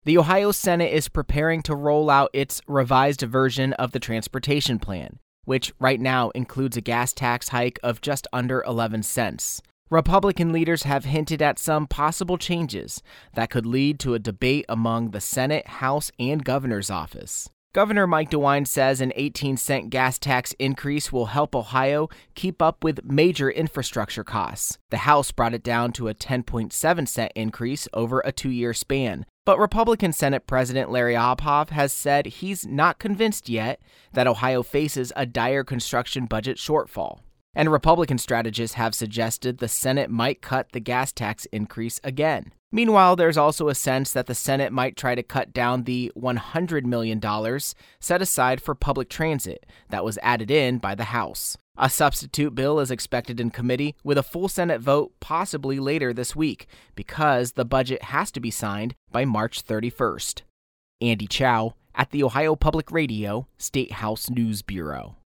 The Ohio Senate is preparing to roll out its revised version of the transportation plan, which right now includes a gas tax hike of just under 11 cents. Republican leaders have hinted at some possible changes that could lead to a debate among the Senate, House, and governor's office. Governor Mike DeWine says an 18-cent gas tax increase will help Ohio keep up with major infrastructure costs. The House brought it down to a 10.7-cent increase over a 2-year span. But Republican Senate President Larry Obhoff has said he's not convinced yet that Ohio faces a dire construction budget shortfall. And Republican strategists have suggested the Senate might cut the gas tax increase again. Meanwhile, there's also a sense that the Senate might try to cut down the $100 million set aside for public transit that was added in by the House. A substitute bill is expected in committee with a full Senate vote possibly later this week because the budget has to be signed by March 31st. Andy Chow at the Ohio Public Radio State House News Bureau.